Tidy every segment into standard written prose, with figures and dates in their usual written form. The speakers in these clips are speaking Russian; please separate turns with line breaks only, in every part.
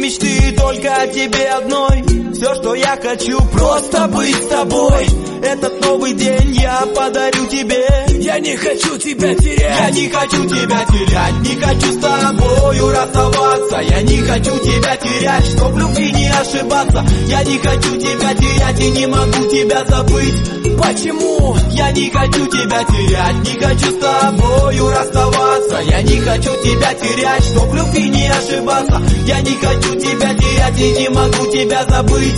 мечты только о тебе одной. Все, что я хочу, просто быть с тобой. Этот новый день я подарю тебе.
Я не хочу тебя терять.
Я не хочу тебя терять. Не хочу с тобою расставаться. Я не хочу тебя терять, чтоб в любви не ошибаться. Я не хочу тебя терять и не могу тебя забыть.
Почему?
Я не хочу тебя терять. Не хочу с тобою расставаться. Я не хочу тебя терять, чтоб в любви не ошибаться. Я не хочу тебя терять и не могу тебя забыть.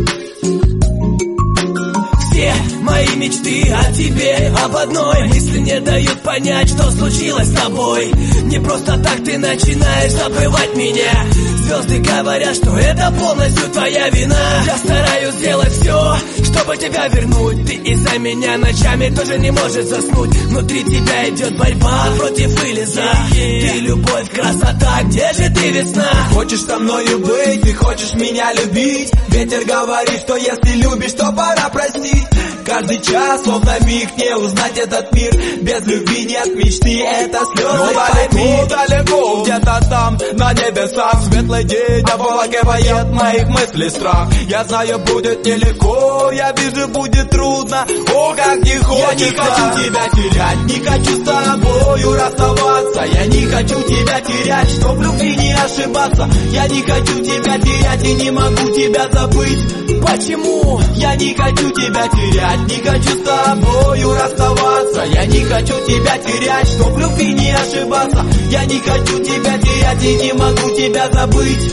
Все мои мечты о тебе, об одной. Мысли не дают понять, что случилось с тобой. Не просто так ты начинаешь забывать меня. Звезды говорят, что это полностью твоя вина. Я стараюсь сделать все, чтобы тебя вернуть. Ты из-за меня ночами тоже не можешь заснуть. Внутри тебя идет борьба против или за. Ты любовь, красота, где же ты, весна?
Хочешь со мною быть, ты хочешь меня любить. Ветер говорит, что если любишь, то пора простить. Каждый час, словно миг, не узнать этот мир. Без любви нет мечты, это слезы.
Но далеко, далеко, где-то там, на небесах, светлый день обволакивает моих мыслей страх. Я знаю, будет нелегко, я вижу, будет трудно. О, как не хочется.
Я не хочу тебя терять, не хочу с тобою расставаться. Я не хочу тебя терять, чтоб в любви не ошибаться. Я не хочу тебя терять и не могу тебя забыть.
Почему?
Я не хочу тебя терять, не хочу с тобою расставаться. Я не хочу тебя терять, чтоб в любви не ошибаться. Я не хочу тебя терять и не могу тебя забыть.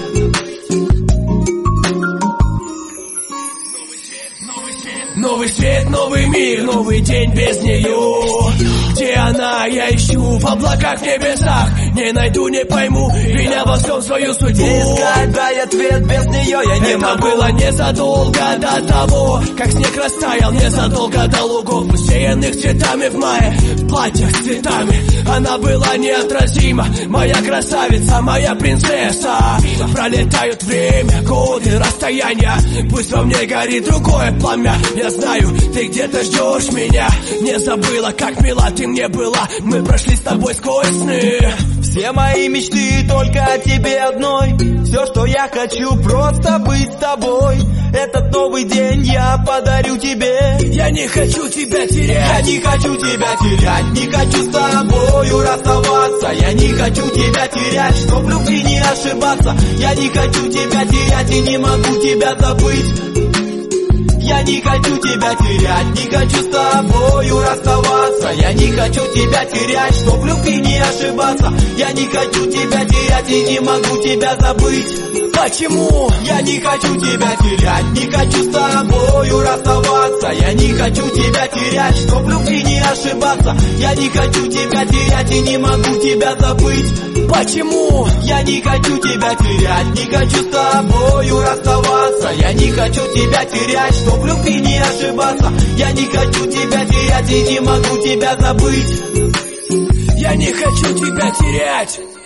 Новый свет, новый мир, новый день без нее. Где она, я ищу в облаках, в небесах. Не найду, не пойму, меня во всем свою судьбу.
Искать, дай ответ, без нее я не
Это
могу.
было незадолго до того, как снег растаял, незадолго до лугов, усеянных цветами в мае, в платьях с цветами. Она была неотразима, моя красавица, моя принцесса. Пролетают время, годы, расстояния. Пусть во мне горит другое пламя. Я знаю, ты где-то ждешь меня. Не забыла, как мила ты мне была. Мы прошли с тобой сквозь сны.
Все мои мечты только о тебе одной. Все, что я хочу, просто быть с тобой. Этот новый день я подарю тебе.
Я не хочу тебя
Я
терять.
не хочу тебя терять, не хочу с тобою расставаться. Я не хочу тебя терять, чтоб в любви не ошибаться. Я не хочу тебя терять и не могу тебя забыть. Я не хочу тебя терять, не хочу с тобою расставаться. Я не хочу тебя терять, чтоб в любви не ошибаться. Я не хочу тебя терять и не могу тебя забыть.
Почему?
Я не хочу тебя терять, не хочу с тобою расставаться. Я не хочу тебя терять, чтоб в любви не ошибаться. Я не хочу тебя терять и не могу тебя забыть.
Почему?
Я не хочу тебя терять, не хочу с тобою расставаться. Я не хочу тебя терять, чтоб в любви не ошибаться. Я не хочу тебя терять и не могу тебя забыть.
Я не хочу тебя терять.